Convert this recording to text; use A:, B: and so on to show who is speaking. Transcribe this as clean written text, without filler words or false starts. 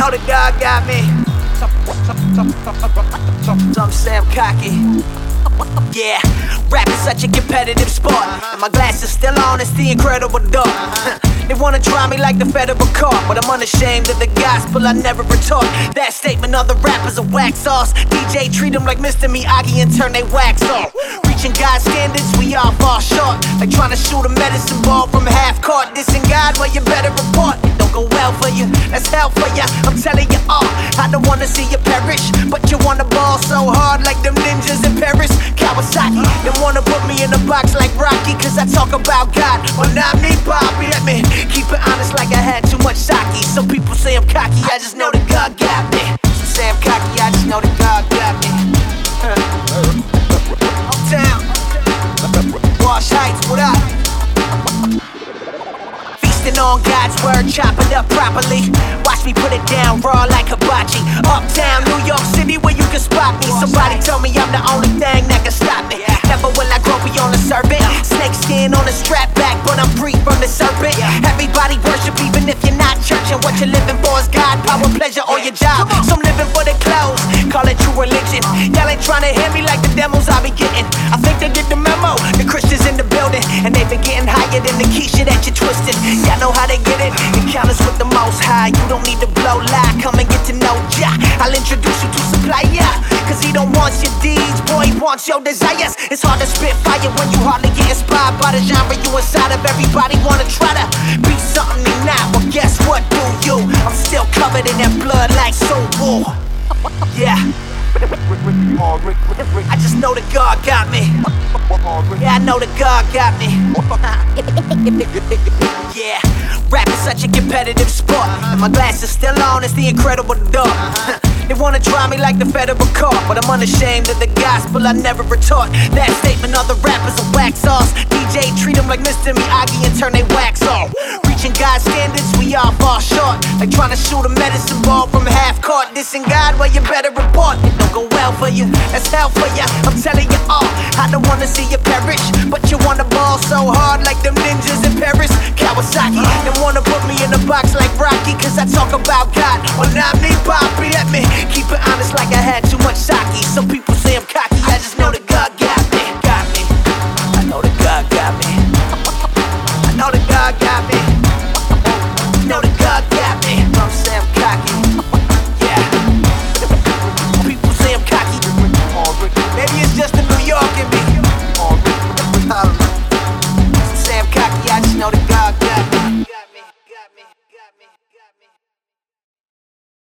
A: know that God got me. Some say I'm cocky. Yeah, rap is such a competitive sport, and my glass is still on, it's the incredible dark. They wanna try me like the federal court, but I'm unashamed of the gospel, I never retort. That statement, other rappers are wax sauce. DJ treat them like Mr. Miyagi and turn they wax off. Reaching God's standards, we all fall short. Like trying to shoot a medicine ball from half court. Dissing God, well you better report. It don't go well for you, that's hell for ya. I'm telling you all, I don't wanna see you perish, but you wanna ball so hard like them ninjas in Paris. Kawasaki, they wanna put me in a box like Rocky, cause I talk about God, well not me, Bobby. Let me keep it honest like I had too much sake. Some people say I'm cocky, I just know that God got me. Some say I'm cocky, I just know that God got me. Uptown, Wash Heights, what up? Feasting on God's word, chop it up properly. Watch me put it down raw like hibachi. Uptown, New York City, where you can spot me. Somebody tell me I'm the only thing that can stop me. Never will I grow beyond the serpent. Snake skin on a strap back, but I'm free from the serpent. Everybody worship even if you're not church. And what you're living for is God, power, pleasure, or your job. Some living for the clothes, call it true religion. Y'all ain't trying to hear me like the demos I be getting. I think they get the memo, the Christians in the building, and they been getting higher than the Keisha that you twisted. Y'all know how they get it, encounters with the most high. You don't need to blow lie, come and get to know Jah. I'll introduce you to supplier, cause he don't want your deeds, boy, he wants your desires. It's hard to spit fire when you hardly get inspired by the genre you inside of. Everybody wanna try to be something they not, well guess what, do you? I'm still covered in that blood like soul wool. Yeah, I just know that God got me. Yeah, I know that God got me. Yeah, rap is such a competitive sport, and my glass is still on, it's the incredible dark. They wanna try me like the federal court, but I'm unashamed of the gospel, I never retort. That statement, other rappers are wax sauce. DJ treat them like Mr. Miyagi and turn they wax off. Reaching God's standards, we all fall short. Like trying to shoot a medicine ball from half court. Dissing God, well you better report. It don't go well for you, that's hell for ya. I'm telling you all, I don't wanna see you perish, but you wanna ball so hard like them ninjas in Paris. Kawasaki, they wanna put me in a box like Rocky, cause I talk about God, well not me, Bobby.